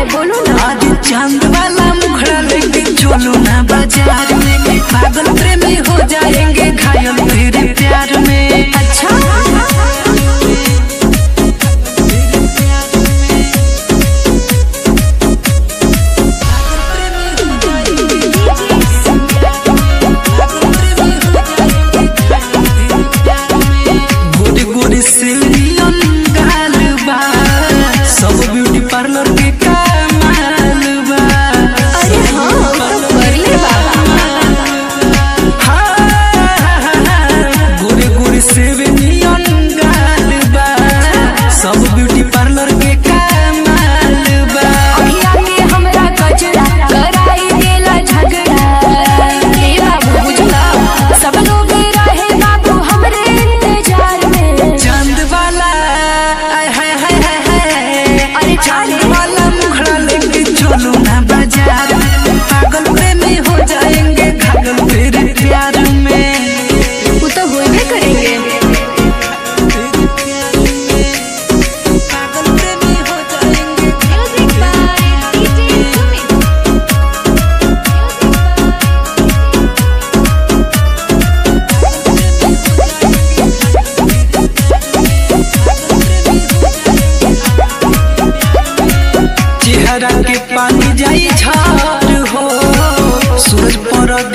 है बोलो ना। आज चांद वाला मुखड़ा लेके चलो ना बाजार में, पागल प्रेमी हो जाएंगे घायल तेरे प्यार में। अच्छा गोरी गोरी सिलियन गाल बा, सब ब्यूटी पार्लर के कमाल बा। अरे हाँ तो कर ले बाबा। गोरी गोरी सिलियन गाल बा, सब ब्यूटी पार्लर के कमाल बा। अखिया के हमरा कचरा कराई देला झगड़ा, ए बाबू बुझला सब लोग रहे बाबू हमरे इंतजार में। चांद वाला आय हाय हाय हाय हाय, अरे चांद चाले वाला मुखड़ा लेके चलो ना बाजार, पागल प्रेमी हो जाएंगे घायल तेरे प्यार में। वो तो होइबे करेंगे। पागल प्रेमी हो जाएंगे। Music by DJ Sumit. चेहरा के पानी जाई झार हो, सूरज पर